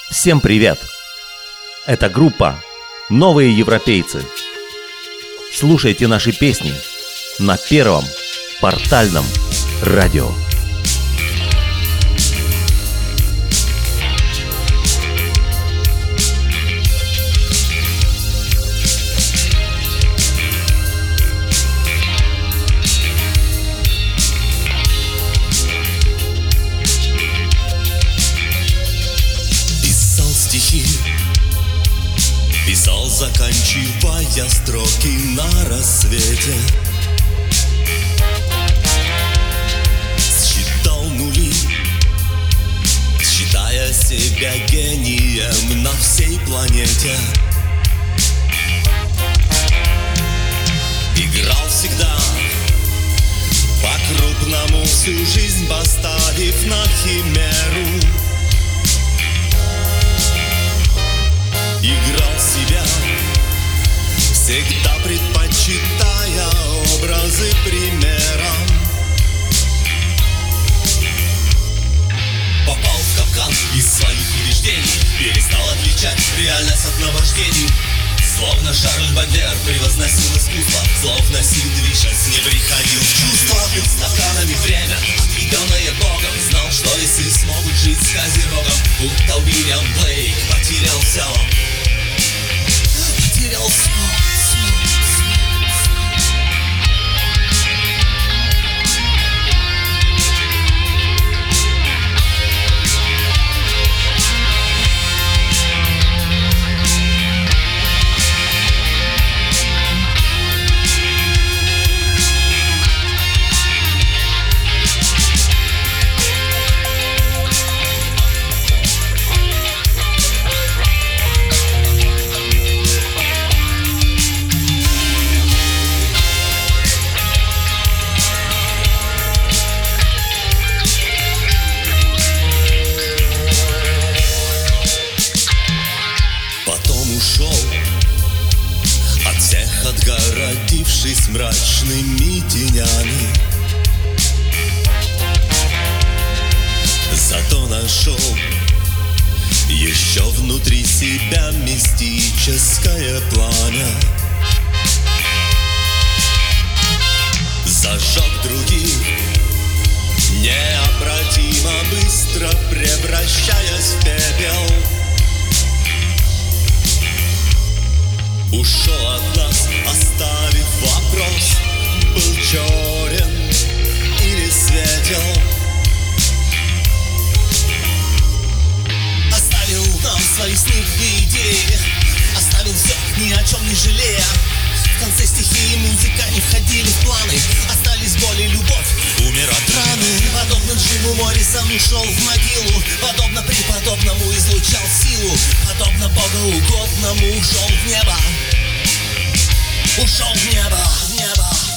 Всем привет! Это группа «Новые европейцы». Слушайте наши песни на первом портальном радио. Писал, заканчивая строки на рассвете. Считал нули, считая себя гением на всей планете. Играл всегда по-крупному, всю жизнь поставив на химеру. Играл себя, всегда предпочитая образы примером. Попал в капкан из своих убеждений, перестал отличать реальность от наваждений. Словно Шарль Бадлер превозносил искусство, словно Сид Вишес не приходил в чувство. Бил стаканами время, отведенное Богом, знал, что если смогут жить с Козерогом, будто Уильям Блейк потерял все. Потерял все. От всех отгородившись мрачными тенями, зато нашел еще внутри себя мистическое пламя. Зажег других, необратимо быстро превращаясь в пепел. Ушел от нас, оставив вопрос: был черен или светел. Оставил нам свои сны и идеи, оставил все, ни о чем не жалея. В конце стихии музыка не входили в планы, остались боль и любовь, умер от раны. Подобно Джиму Моррисону ушел в могилу, подобно преподобному излучал силу, подобно богоугодному ушел в небо. Ушел в небо, в небо.